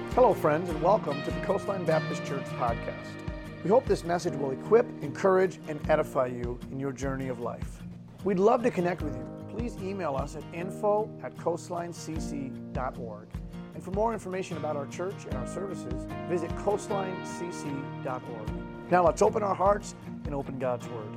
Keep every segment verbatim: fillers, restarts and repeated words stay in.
Hello, friends, and welcome to the Coastline Baptist Church podcast. We hope this message will equip, encourage, and edify you in your journey of life. We'd love to connect with you. Please email us at info at coastline c c dot org. And for more information about our church and our services, visit coastline c c dot org. Now let's open our hearts and open God's Word.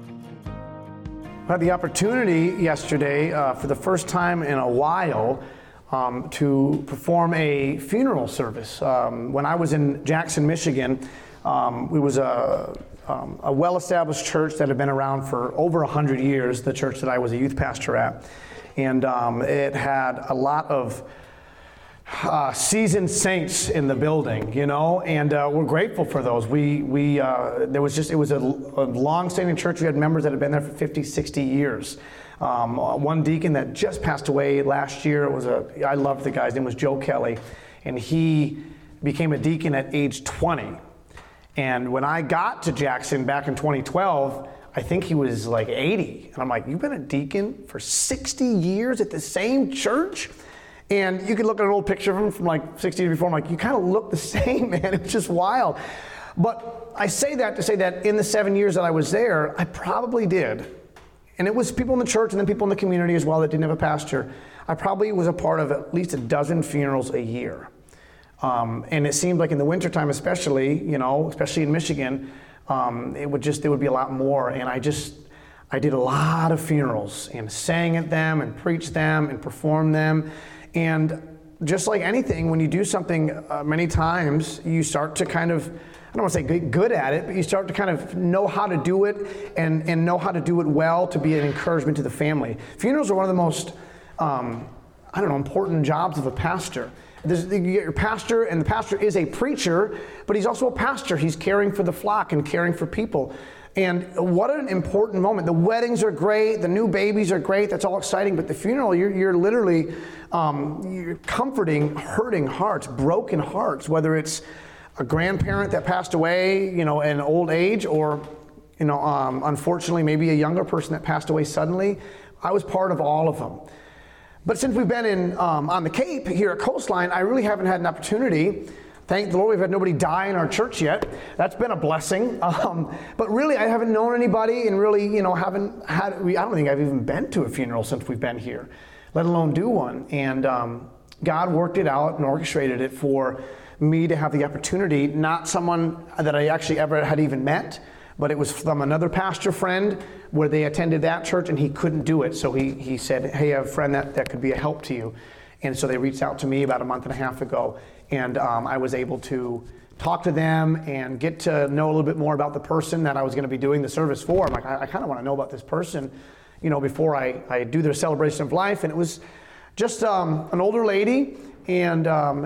I had the opportunity yesterday, uh, for the first time in a while, Um, to perform a funeral service. Um, when I was in Jackson, Michigan, um, it was a, um, a well-established church that had been around for over one hundred years, the church that I was a youth pastor at. And um, it had a lot of uh, seasoned saints in the building, you know, and uh, we're grateful for those. We, we, uh, there was just, it was a, a long-standing church. We had members that had been there for fifty, sixty years. Um, one deacon that just passed away last year was a, I loved the guy, his name was Joe Kelly, and he became a deacon at age twenty. And when I got to Jackson back in twenty twelve, I think he was like eighty. And I'm like, you've been a deacon for sixty years at the same church? And you can look at an old picture of him from like sixty years before. I'm like, you kind of look the same, man. It's just wild. But I say that to say that in the seven years that I was there, I probably did. And it was people in the church and then people in the community as well that didn't have a pastor. I probably was a part of at least a dozen funerals a year. Um, and it seemed like in the wintertime especially, you know, especially in Michigan, um, it would just, there would be a lot more. And I just, I did a lot of funerals and sang at them and preached them and performed them. And just like anything, when you do something uh, many times, you start to kind of, I don't want to say good at it, but you start to kind of know how to do it and, and know how to do it well to be an encouragement to the family. Funerals are one of the most, um, I don't know, important jobs of a pastor. There's, you get your pastor, and the pastor is a preacher, but he's also a pastor. He's caring for the flock and caring for people. And what an important moment. The weddings are great, the new babies are great, that's all exciting, but the funeral, you're, you're literally um, you're comforting hurting hearts, broken hearts, whether it's a grandparent that passed away, you know, in old age, or, you know, um, unfortunately, maybe a younger person that passed away suddenly. I was part of all of them. But since we've been in um, on the Cape here at Coastline, I really haven't had an opportunity. Thank the Lord, we've had nobody die in our church yet. That's been a blessing. Um, but really, I haven't known anybody, and really, you know, haven't had. I don't think I've even been to a funeral since we've been here, let alone do one. And um, God worked it out and orchestrated it for me to have the opportunity, not someone that I actually ever had even met, but it was from another pastor friend where they attended that church and he couldn't do it. So he, he said, hey, I have a friend that, that could be a help to you. And so they reached out to me about a month and a half ago, and um, I was able to talk to them and get to know a little bit more about the person that I was going to be doing the service for. I'm like, I, I kind of want to know about this person, you know, before I, I do their celebration of life. And it was just um, an older lady, and um,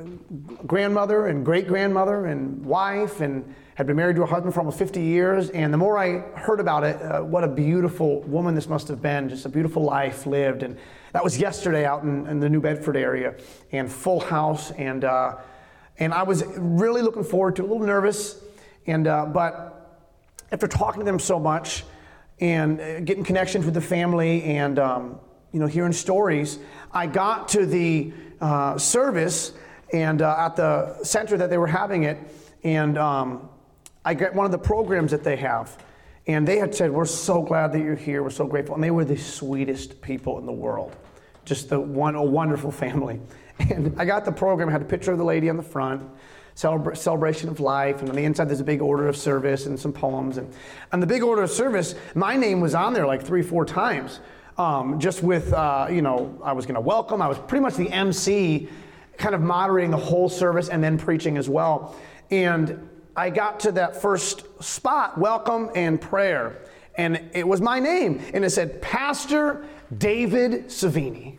uh, grandmother and great-grandmother and wife, and had been married to her husband for almost fifty years. And the more I heard about it, uh, what a beautiful woman this must have been, just a beautiful life lived. And that was yesterday out in, in the New Bedford area, and full house. And uh, and I was really looking forward to it, a little nervous. And uh, but after talking to them so much and uh, getting connections with the family and um, you know, hearing stories, I got to the uh, service and uh, at the center that they were having it, and um, I got one of the programs that they have, and they had said, we're so glad that you're here, we're so grateful, and they were the sweetest people in the world, just the one, a wonderful family. And I got the program, I had a picture of the lady on the front, celebra- celebration of life, and on the inside there's a big order of service and some poems, and on the big order of service, my name was on there like three, four times. Um, just with, uh, you know, I was going to welcome. I was pretty much the M C, kind of moderating the whole service and then preaching as well. And I got to that first spot, welcome and prayer. And it was my name. And it said, Pastor David Savini.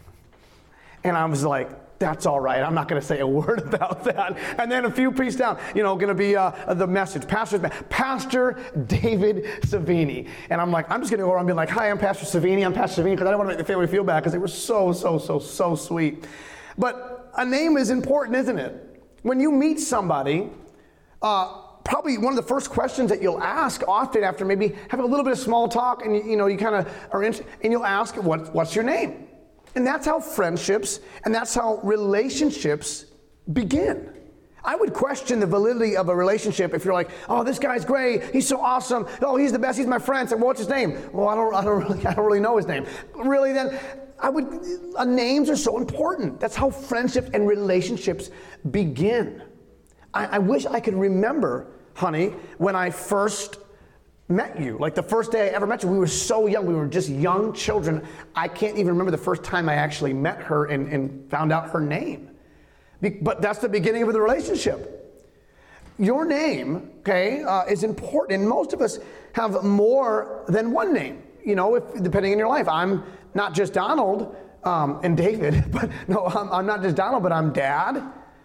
And I was like, that's all right. I'm not going to say a word about that. And then a few pieces down, you know, going to be uh, the message, Pastor, Pastor David Savini. And I'm like, I'm just going to go around and be like, hi, I'm Pastor Savini. I'm Pastor Savini, because I don't want to make the family feel bad, because they were so, so, so, so sweet. But a name is important, isn't it? When you meet somebody, uh, probably one of the first questions that you'll ask often after maybe having a little bit of small talk, and you, you know, you kind of are in, and you'll ask, what, what's your name? And that's how friendships and that's how relationships begin. I would question the validity of a relationship if you're like, oh, this guy's great, he's so awesome, oh, he's the best, he's my friend. So, well, what's his name? Well, I don't, I don't really, I don't really know his name. Really, then, I would. Uh, names are so important. That's how friendships and relationships begin. I, I wish I could remember, honey, when I first met you. Like the first day I ever met you, we were so young. We were just young children. I can't even remember the first time I actually met her and, and found out her name. But that's the beginning of the relationship. Your name, okay, uh, is important. And most of us have more than one name, you know, if, depending on your life. I'm not just Donald um, and David, but no, I'm, I'm not just Donald, but I'm Dad,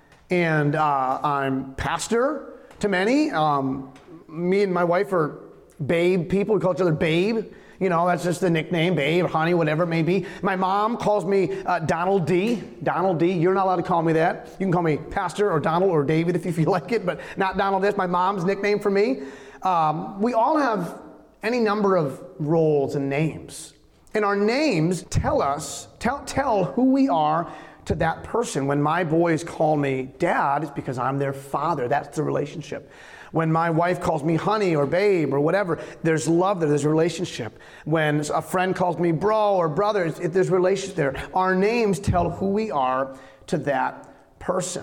and uh, I'm pastor to many. Um, me and my wife are Babe people. We call each other Babe. You know, that's just the nickname, Babe, honey, whatever it may be. My mom calls me uh, Donald D. Donald D. You're not allowed to call me that. You can call me Pastor or Donald or David if you feel like it, but not Donald. That's my mom's nickname for me. Um, we all have any number of roles and names. And our names tell us, tell, tell who we are to that person. When my boys call me Dad, it's because I'm their father. That's the relationship. When my wife calls me honey or babe or whatever, there's love there, there's a relationship. When a friend calls me bro or brother, it, there's a relationship there. Our names tell who we are to that person.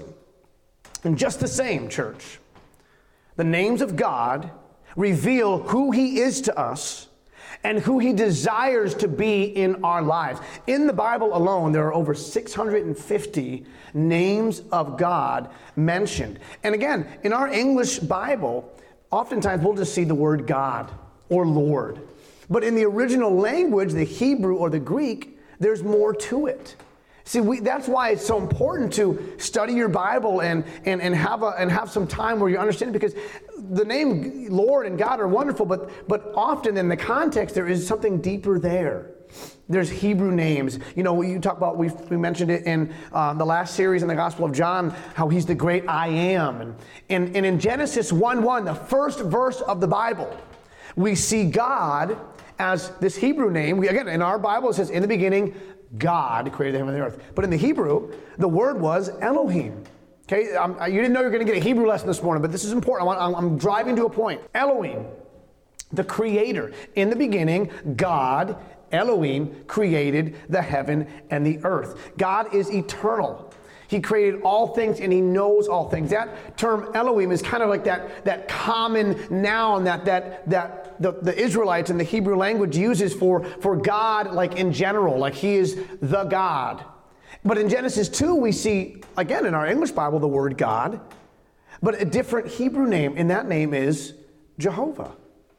And just the same, church, the names of God reveal who He is to us and who He desires to be in our lives. In the Bible alone, there are over six hundred fifty names of God mentioned. And again, in our English Bible, oftentimes we'll just see the word God or Lord. But in the original language, the Hebrew or the Greek, there's more to it. See, we, that's why it's so important to study your Bible and, and, and, have a, and have some time where you understand it, because the name Lord and God are wonderful, but, but often in the context there is something deeper there. There's Hebrew names. You know, you talk about, we we mentioned it in uh, the last series in the Gospel of John, how He's the great I am. And, and, and in Genesis one one, the first verse of the Bible, we see God as this Hebrew name. We, again, in our Bible it says, in the beginning, God created the heaven and the earth. But in the Hebrew, the word was Elohim. Okay, um, you didn't know you were going to get a Hebrew lesson this morning, but this is important. I want, I'm, I'm driving to a point. Elohim, the creator. In the beginning, God, Elohim, created the heaven and the earth. God is eternal. He created all things and He knows all things. That term Elohim is kind of like that, that common noun that, that, that the, the Israelites in the Hebrew language uses for, for God, like in general, like He is the God. But in Genesis two, we see, again in our English Bible, the word God, but a different Hebrew name, and that name is Jehovah.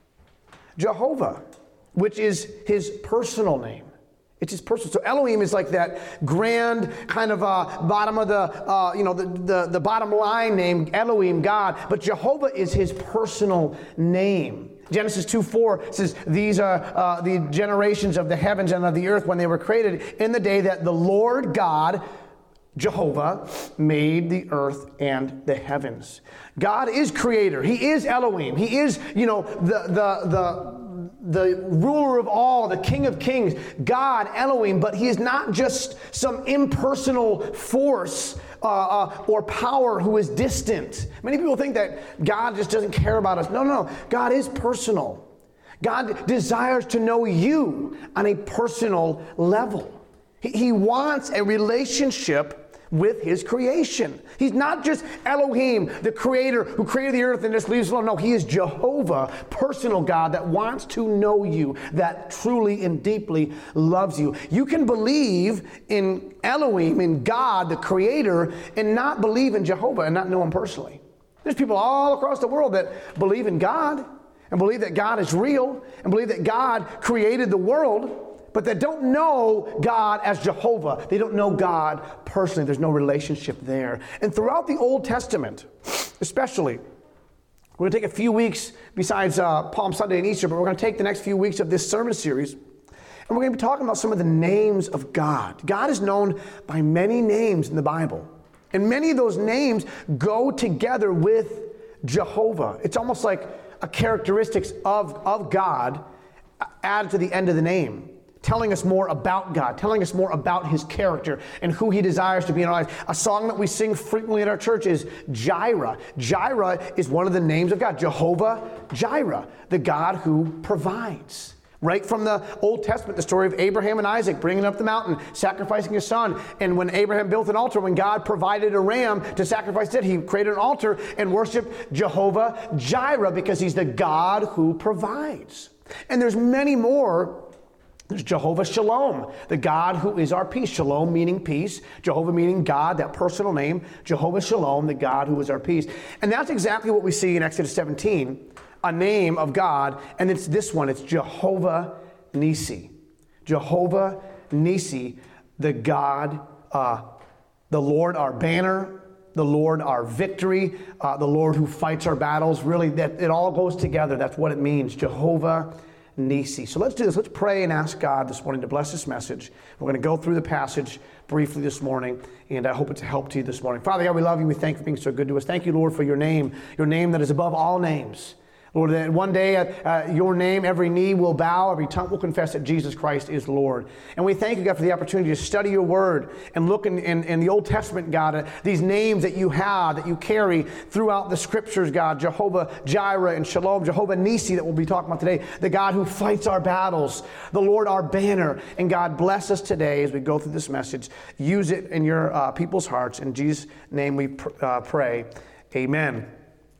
Jehovah, which is His personal name. It's His personal. So Elohim is like that grand kind of uh, bottom of the, uh, you know, the, the, the bottom line name, Elohim, God. But Jehovah is His personal name. Genesis two four says, these are uh, the generations of the heavens and of the earth when they were created in the day that the Lord God, Jehovah, made the earth and the heavens. God is creator. He is Elohim. He is, you know, the the the the ruler of all, the King of kings, God, Elohim, but He is not just some impersonal force uh, uh, or power who is distant. Many people think that God just doesn't care about us. No, no, no. God is personal. God desires to know you on a personal level. He, he wants a relationship with His creation. He's not just Elohim, the creator who created the earth and just leaves it alone. No, He is Jehovah, personal God that wants to know you, that truly and deeply loves you. You can believe in Elohim, in God, the creator, and not believe in Jehovah and not know Him personally. There's people all across the world that believe in God and believe that God is real and believe that God created the world, but they don't know God as Jehovah. They don't know God personally. There's no relationship there. And throughout the Old Testament, especially, we're going to take a few weeks besides uh, Palm Sunday and Easter, but we're going to take the next few weeks of this sermon series, and we're going to be talking about some of the names of God. God is known by many names in the Bible, and many of those names go together with Jehovah. It's almost like a characteristics of, of God added to the end of the name. telling us more about God, telling us more about his character and who he desires to be in our lives. A song that we sing frequently in our church is Jireh. Jireh is one of the names of God, Jehovah Jireh, the God who provides. Right from the Old Testament, the story of Abraham and Isaac bringing up the mountain, sacrificing his son. And when Abraham built an altar, when God provided a ram to sacrifice it, he created an altar and worshiped Jehovah Jireh because he's the God who provides. And there's many more. There's Jehovah Shalom, the God who is our peace. Shalom meaning peace. Jehovah meaning God, that personal name. Jehovah Shalom, the God who is our peace. And that's exactly what we see in Exodus seventeen. A name of God, and it's this one. It's Jehovah Nissi. Jehovah Nissi, the God, uh, the Lord our banner, the Lord our victory, uh, the Lord who fights our battles. Really, that it all goes together. That's what it means, Jehovah Nissi. So let's do this. Let's pray and ask God this morning to bless this message. We're going to go through the passage briefly this morning, and I hope it's a help to you this morning. Father God, we love you. We thank you for being so good to us. Thank you, Lord, for your name, your name that is above all names. Lord, that one day uh, your name, every knee will bow, every tongue will confess that Jesus Christ is Lord. And we thank you, God, for the opportunity to study your word and look in, in, in the Old Testament, God, at these names that you have, that you carry throughout the scriptures, God, Jehovah Jireh and Shalom, Jehovah Nissi that we'll be talking about today, the God who fights our battles, the Lord our banner. And God, bless us today as we go through this message. Use it in your uh, people's hearts. In Jesus' name we pr- uh, pray. Amen.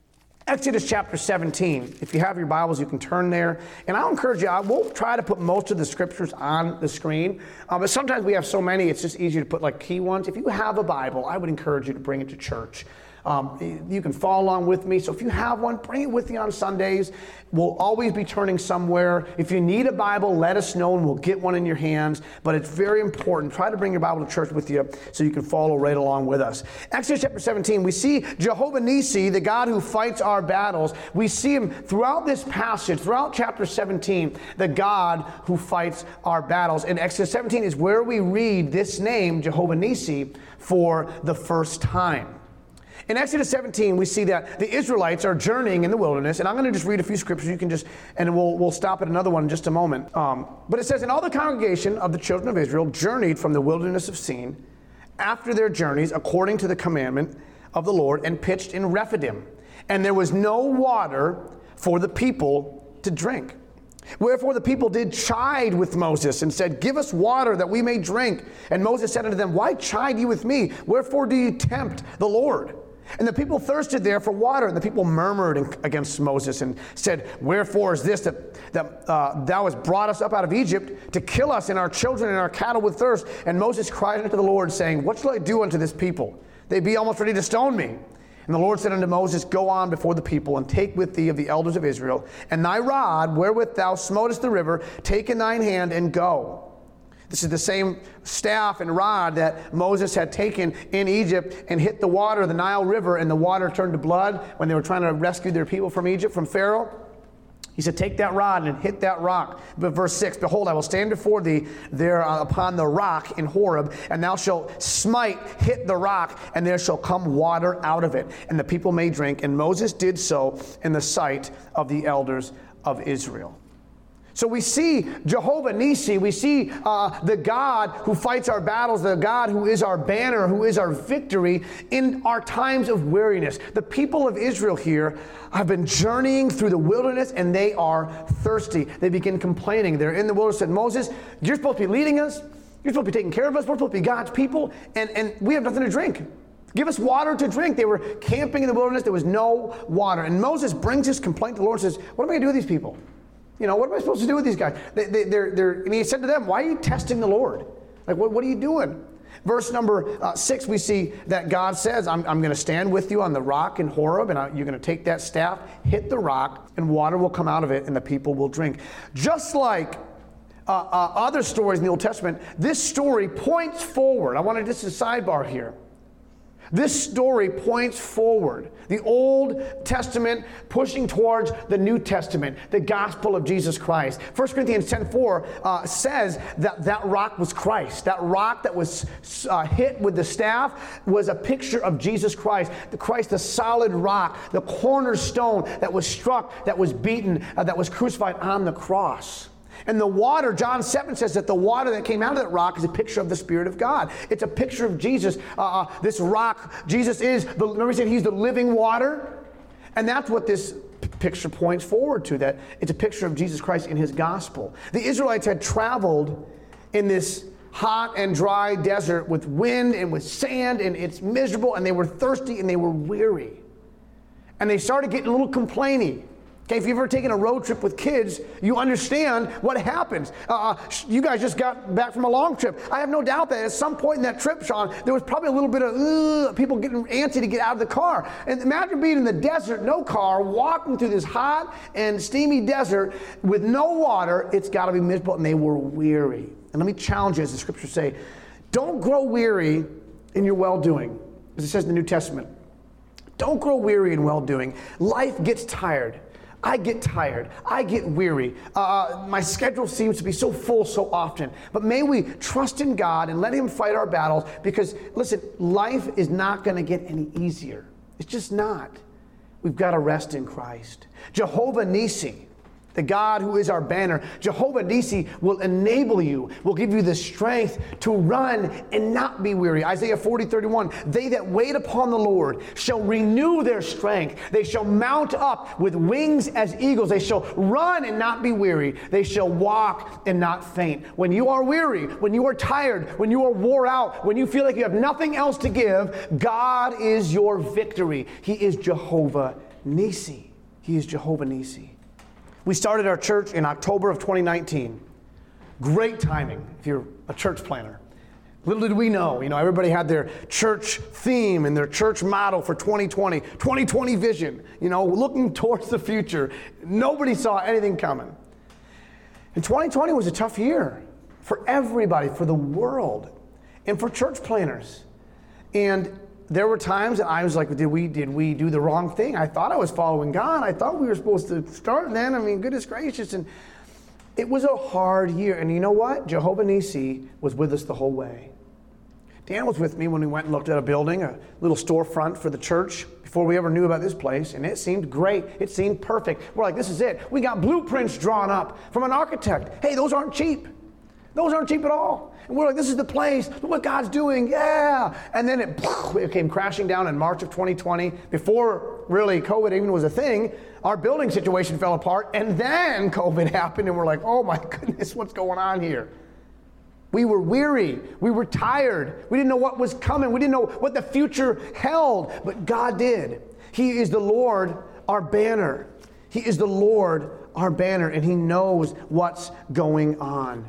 Exodus chapter seventeen. If you have your Bibles, you can turn there. And I'll encourage you, I won't try to put most of the scriptures on the screen, uh, but sometimes we have so many, it's just easier to put like key ones. If you have a Bible, I would encourage you to bring it to church. Um, you can follow along with me. So if you have one, bring it with you on Sundays. We'll always be turning somewhere. If you need a Bible, let us know and we'll get one in your hands. But it's very important. Try to bring your Bible to church with you so you can follow right along with us. Exodus chapter seventeen, we see Jehovah Nissi, the God who fights our battles. We see him throughout this passage, throughout chapter seventeen, the God who fights our battles. And Exodus seventeen is where we read this name, Jehovah Nissi, for the first time. In Exodus seventeen, we see that the Israelites are journeying in the wilderness, and I'm going to just read a few scriptures. You can just, and we'll we'll stop at another one in just a moment. Um, but it says, "And all the congregation of the children of Israel journeyed from the wilderness of Sin after their journeys, according to the commandment of the Lord, and pitched in Rephidim. And there was no water for the people to drink. Wherefore the people did chide with Moses and said, Give us water that we may drink. And Moses said unto them, Why chide ye with me? Wherefore do ye tempt the Lord? And the people thirsted there for water, and the people murmured against Moses and said, Wherefore is this that, that uh, thou hast brought us up out of Egypt to kill us and our children and our cattle with thirst? And Moses cried unto the Lord, saying, What shall I do unto this people? They be almost ready to stone me. And the Lord said unto Moses, Go on before the people, and take with thee of the elders of Israel, and thy rod, wherewith thou smotest the river, take in thine hand, and go. This is the same staff and rod that Moses had taken in Egypt and hit the water, the Nile River, and the water turned to blood when they were trying to rescue their people from Egypt, from Pharaoh. He said, Take that rod and hit that rock. But verse six, Behold, I will stand before thee there upon the rock in Horeb, and thou shalt smite, hit the rock, and there shall come water out of it, and the people may drink. And Moses did so in the sight of the elders of Israel. So we see Jehovah Nissi, we see uh, the God who fights our battles, the God who is our banner, who is our victory in our times of weariness. The people of Israel here have been journeying through the wilderness and they are thirsty. They begin complaining. They're in the wilderness and Moses, you're supposed to be leading us. You're supposed to be taking care of us. We're supposed to be God's people and, and we have nothing to drink. Give us water to drink. They were camping in the wilderness. There was no water. And Moses brings his complaint to the Lord and says, what am I going to do with these people? You know, what am I supposed to do with these guys? They, they, they're, they're, and he said to them, why are you testing the Lord? Like, what, what are you doing? Verse number uh, six, we see that God says, I'm, I'm going to stand with you on the rock in Horeb, and I, you're going to take that staff, hit the rock, and water will come out of it, and the people will drink. Just like uh, uh, other stories in the Old Testament, this story points forward. I want to just a sidebar here. This story points forward. The Old Testament pushing towards the New Testament, the gospel of Jesus Christ. First Corinthians ten four uh, says that that rock was Christ. That rock that was uh, hit with the staff was a picture of Jesus Christ. The Christ, the solid rock, the cornerstone that was struck, that was beaten, uh, that was crucified on the cross. And the water, John seven says that the water that came out of that rock is a picture of the Spirit of God. It's a picture of Jesus. Uh, this rock, Jesus is, the, remember he said he's the living water? And that's what this p- picture points forward to, that it's a picture of Jesus Christ in his gospel. The Israelites had traveled in this hot and dry desert with wind and with sand, and it's miserable, and they were thirsty and they were weary. And they started getting a little complaining. Okay, if you've ever taken a road trip with kids, you understand what happens. Uh, you guys just got back from a long trip. I have no doubt that at some point in that trip, Sean, there was probably a little bit of uh, people getting antsy to get out of the car. And imagine being in the desert, no car, walking through this hot and steamy desert with no water. It's got to be miserable, and they were weary. And let me challenge you, as the scriptures say, don't grow weary in your well-doing, as it says in the New Testament. Don't grow weary in well-doing. Life gets tired. I get tired. I get weary. Uh, my schedule seems to be so full so often. But may we trust in God and let him fight our battles, because, listen, life is not going to get any easier. It's just not. We've got to rest in Christ. Jehovah Nissi, the God who is our banner, Jehovah Nissi will enable you, will give you the strength to run and not be weary. Isaiah forty, thirty-one, they that wait upon the Lord shall renew their strength. They shall mount up with wings as eagles. They shall run and not be weary. They shall walk and not faint. When you are weary, when you are tired, when you are wore out, when you feel like you have nothing else to give, God is your victory. He is Jehovah Nissi. He is Jehovah Nissi. We started our church in October of twenty nineteen. Great timing if you're a church planner. Little did we know, you know, everybody had their church theme and their church motto for twenty twenty, twenty twenty vision, you know, looking towards the future. Nobody saw anything coming. And twenty twenty was a tough year for everybody, for the world, and for church planners. And there were times that I was like, did we did we do the wrong thing? I thought I was following God. I thought we were supposed to start then. I mean, goodness gracious. And it was a hard year. And you know what? Jehovah Nissi was with us the whole way. Dan was with me when we went and looked at a building, a little storefront for the church, before we ever knew about this place. And it seemed great. It seemed perfect. We're like, this is it. We got blueprints drawn up from an architect. Hey, those aren't cheap. Those aren't cheap at all. And we're like, this is the place. Look what God's doing. Yeah. And then it, it came crashing down in March of twenty twenty. Before really COVID even was a thing, our building situation fell apart. And then COVID happened. And we're like, oh my goodness, what's going on here? We were weary. We were tired. We didn't know what was coming. We didn't know what the future held. But God did. He is the Lord, our banner. He is the Lord, our banner. And he knows what's going on.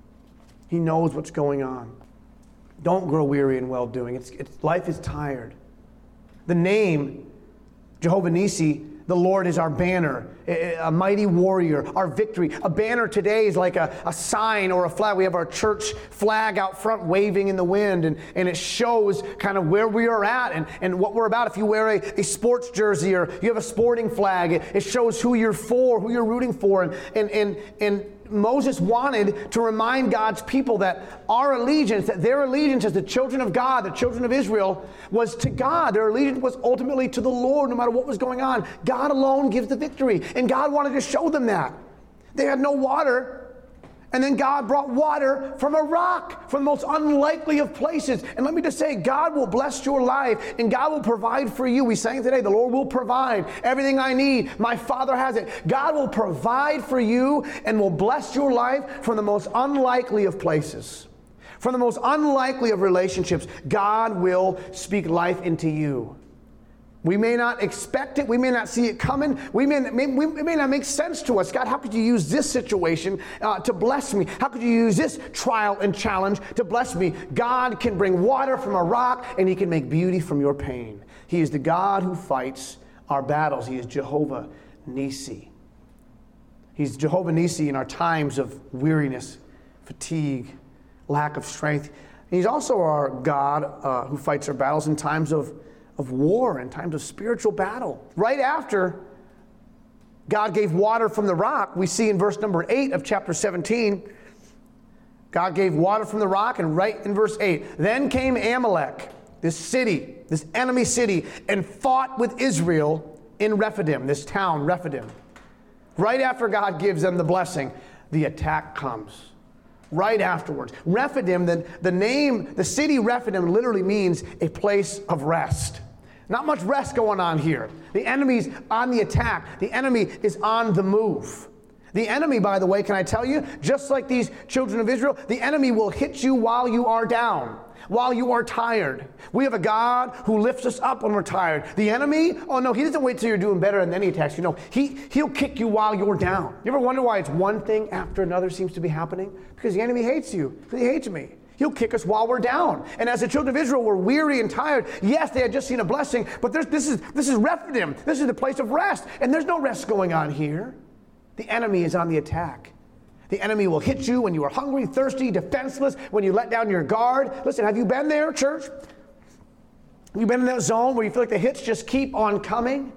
He knows what's going on. Don't grow weary in well-doing. It's, it's, life is tired. The name, Jehovah Nissi, the Lord is our banner, a, a mighty warrior, our victory. A banner today is like a, a sign or a flag. We have our church flag out front waving in the wind, and, and it shows kind of where we are at and, and what we're about. If you wear a, a sports jersey or you have a sporting flag, it, it shows who you're for, who you're rooting for. And, and, and, and Moses wanted to remind God's people that our allegiance, that their allegiance as the children of God, the children of Israel, was to God. Their allegiance was ultimately to the Lord, no matter what was going on. God alone gives the victory. And God wanted to show them that. They had no water. And then God brought water from a rock, from the most unlikely of places. And let me just say, God will bless your life and God will provide for you. We sang today, the Lord will provide everything I need. My Father has it. God will provide for you and will bless your life from the most unlikely of places. From the most unlikely of relationships, God will speak life into you. We may not expect it. We may not see it coming. We may, may, we, it may not make sense to us. God, how could you use this situation uh, to bless me? How could you use this trial and challenge to bless me? God can bring water from a rock, and he can make beauty from your pain. He is the God who fights our battles. He is Jehovah Nissi. He's Jehovah Nissi in our times of weariness, fatigue, lack of strength. He's also our God uh, who fights our battles in times of of war and times of spiritual battle. Right after God gave water from the rock, we see in verse number eight of chapter seventeen, God gave water from the rock, and right in verse eight, then came Amalek, this city, this enemy city, and fought with Israel in Rephidim, this town, Rephidim. Right after God gives them the blessing, the attack comes. Right afterwards. Rephidim, the, the name, the city Rephidim literally means a place of rest. Not much rest going on here. The enemy's on the attack. The enemy is on the move. The enemy, by the way, can I tell you, just like these children of Israel, the enemy will hit you while you are down, while you are tired. We have a God who lifts us up when we're tired. The enemy, oh no, he doesn't wait till you're doing better and then he attacks you. No, he, he'll kick you while you're down. You ever wonder why it's one thing after another seems to be happening? Because the enemy hates you. Because he hates me. He'll kick us while we're down. And as the children of Israel were weary and tired, yes, they had just seen a blessing, but there's, this is this is Rephidim. This is the place of rest. And there's no rest going on here. The enemy is on the attack. The enemy will hit you when you are hungry, thirsty, defenseless, when you let down your guard. Listen, have you been there, church? Have you been in that zone where you feel like the hits just keep on coming?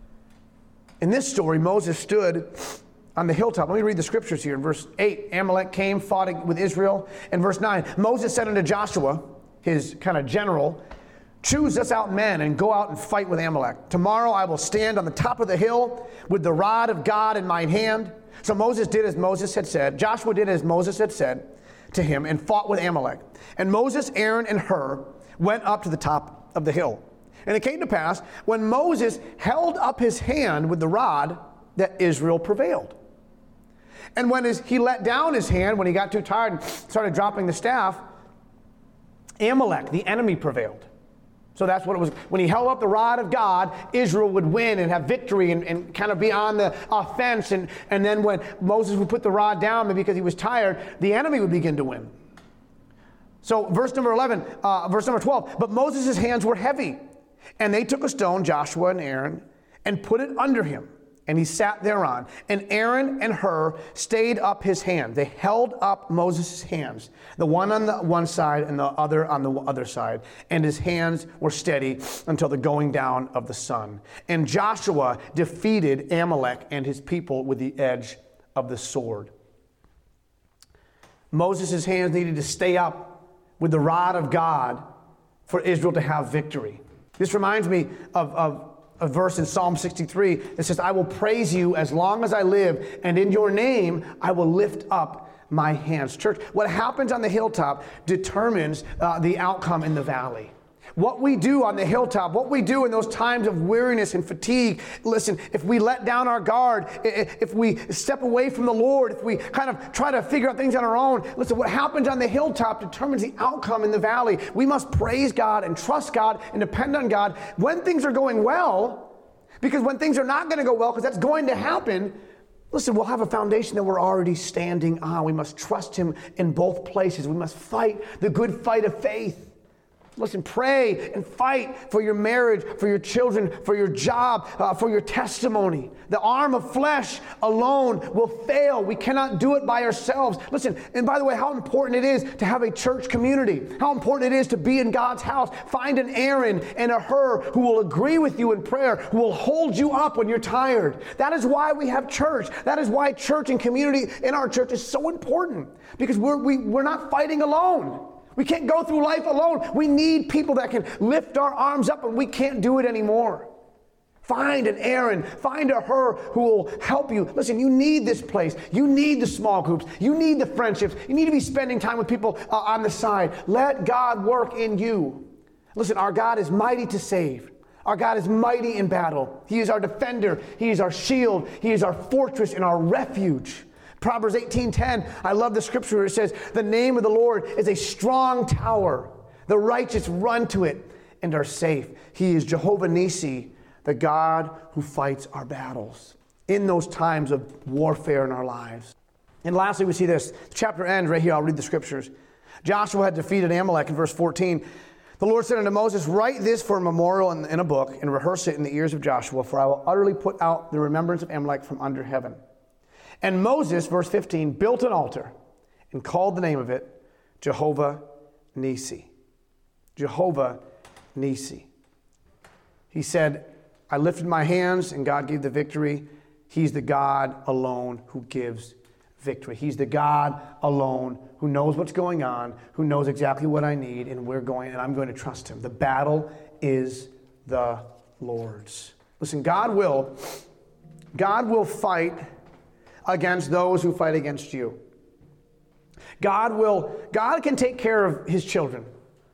In this story, Moses stood on the hilltop. Let me read the scriptures here. In verse eight, Amalek came, fought with Israel. In verse nine, Moses said unto Joshua, his kind of general, choose us out men and go out and fight with Amalek. Tomorrow I will stand on the top of the hill with the rod of God in mine hand. So Moses did as Moses had said. Joshua did as Moses had said to him and fought with Amalek. And Moses, Aaron, and Hur went up to the top of the hill. And it came to pass, when Moses held up his hand with the rod, that Israel prevailed. And when his, he let down his hand, when he got too tired and started dropping the staff, Amalek, the enemy, prevailed. So that's what it was. When he held up the rod of God, Israel would win and have victory and, and kind of be on the offense. And, and then when Moses would put the rod down, maybe because he was tired, the enemy would begin to win. So verse number eleven, uh, verse number twelve, but Moses' hands were heavy. And they took a stone, Joshua and Aaron, and put it under him. And he sat thereon. And Aaron and Hur stayed up his hand. They held up Moses' hands, the one on the one side and the other on the other side. And his hands were steady until the going down of the sun. And Joshua defeated Amalek and his people with the edge of the sword. Moses' hands needed to stay up with the rod of God for Israel to have victory. This reminds me of, of a verse in Psalm sixty-three that says, I will praise you as long as I live, and in your name I will lift up my hands. Church, what happens on the hilltop determines uh, the outcome in the valley. What we do on the hilltop, what we do in those times of weariness and fatigue, listen, if we let down our guard, if we step away from the Lord, if we kind of try to figure out things on our own, listen, what happens on the hilltop determines the outcome in the valley. We must praise God and trust God and depend on God when things are going well, because when things are not going to go well, because that's going to happen, listen, we'll have a foundation that we're already standing on. We must trust Him in both places. We must fight the good fight of faith. Listen, pray and fight for your marriage, for your children, for your job, uh, for your testimony. The arm of flesh alone will fail. We cannot do it by ourselves. Listen, and by the way, how important it is to have a church community. How important it is to be in God's house. Find an Aaron and a Hur who will agree with you in prayer, who will hold you up when you're tired. That is why we have church. That is why church and community in our church is so important, because we're, we, we're not fighting alone. We can't go through life alone. We need people that can lift our arms up when we can't do it anymore. Find an Aaron, find a Hur who will help you. Listen, you need this place. You need the small groups. You need the friendships. You need to be spending time with people uh, on the side. Let God work in you. Listen, our God is mighty to save. Our God is mighty in battle. He is our defender. He is our shield. He is our fortress and our refuge. Proverbs eighteen ten, I love the scripture where it says, the name of the Lord is a strong tower. The righteous run to it and are safe. He is Jehovah Nissi, the God who fights our battles in those times of warfare in our lives. And lastly, we see this. The chapter ends right here. I'll read the scriptures. Joshua had defeated Amalek in verse fourteen. The Lord said unto Moses, write this for a memorial in, in a book and rehearse it in the ears of Joshua, for I will utterly put out the remembrance of Amalek from under heaven. And Moses, verse fifteen, built an altar and called the name of it Jehovah Nissi. Jehovah Nissi. He said, I lifted my hands and God gave the victory. He's the God alone who gives victory. He's the God alone who knows what's going on, who knows exactly what I need, and we're going, and I'm going to trust Him. The battle is the Lord's. Listen, God will, God will fight against those who fight against you. God will, God can take care of his children.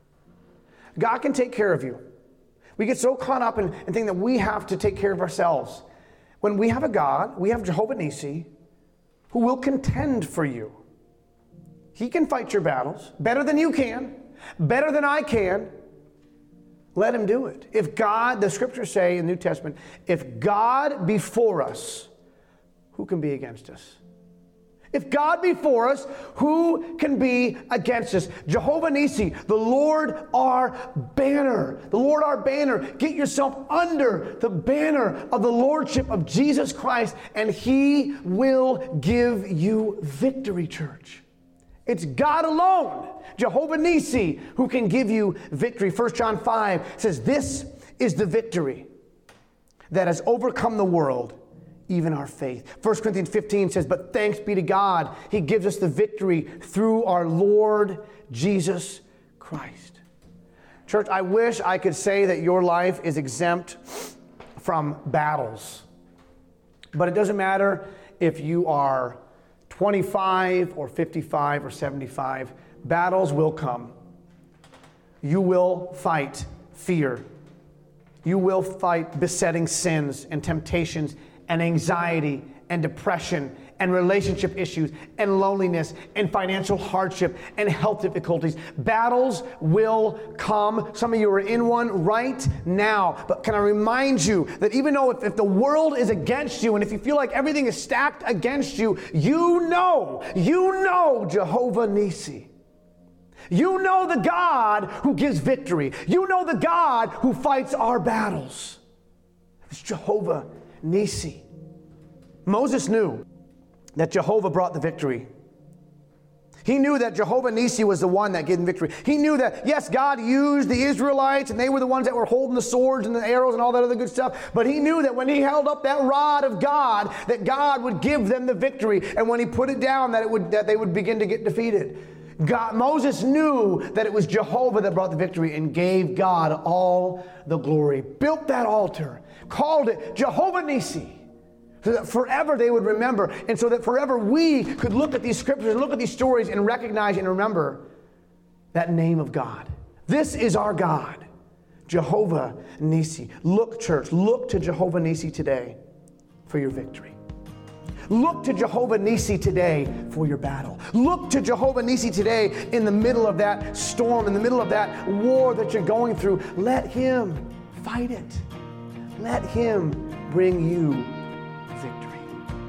God can take care of you. We get so caught up in, in thinking that we have to take care of ourselves. When we have a God, we have Jehovah Nissi, who will contend for you. He can fight your battles better than you can, better than I can. Let him do it. If God, the scriptures say in the New Testament, if God be for us, who can be against us? If God be for us, who can be against us? Jehovah Nissi, the Lord our banner. The Lord our banner. Get yourself under the banner of the Lordship of Jesus Christ, and he will give you victory, church. It's God alone, Jehovah Nissi, who can give you victory. First John five says, this is the victory that has overcome the world, even our faith. First Corinthians fifteen says, but thanks be to God, he gives us the victory through our Lord Jesus Christ. Church, I wish I could say that your life is exempt from battles. But it doesn't matter if you are twenty-five or fifty-five or seventy-five. Battles will come. You will fight fear. You will fight besetting sins and temptations and anxiety and depression and relationship issues and loneliness and financial hardship and health difficulties. Battles will come. Some of you are in one right now. But can I remind you that even though if, if the world is against you and if you feel like everything is stacked against you, you know, you know Jehovah Nissi. You know the God who gives victory. You know the God who fights our battles. It's Jehovah Nissi. Moses knew that Jehovah brought the victory. He knew that Jehovah Nissi was the one that gave him victory. He knew that, yes, God used the Israelites, and they were the ones that were holding the swords and the arrows and all that other good stuff. But he knew that when he held up that rod of God, that God would give them the victory. And when he put it down, that it would that they would begin to get defeated. God, Moses knew that it was Jehovah that brought the victory and gave God all the glory. Built that altar, called it Jehovah Nissi, so that forever they would remember, and so that forever we could look at these scriptures and look at these stories and recognize and remember that name of God. This is our God, Jehovah Nissi. Look, church, look to Jehovah Nissi today for your victory. Look to Jehovah Nissi today for your battle. Look to Jehovah Nissi today in the middle of that storm, in the middle of that war that you're going through. Let him fight it. Let him bring you victory.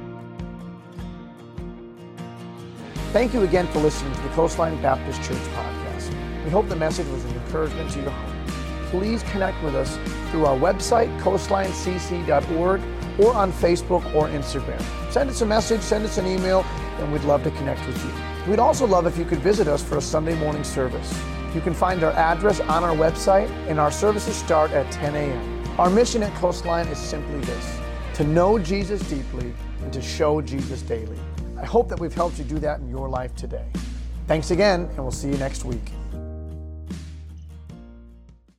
Thank you again for listening to the Coastline Baptist Church podcast. We hope the message was an encouragement to your heart. Please connect with us through our website, coastline c c dot org, or on Facebook or Instagram. Send us a message, send us an email, and we'd love to connect with you. We'd also love if you could visit us for a Sunday morning service. You can find our address on our website, and our services start at ten a.m. Our mission at Coastline is simply this: to know Jesus deeply and to show Jesus daily. I hope that we've helped you do that in your life today. Thanks again, and we'll see you next week.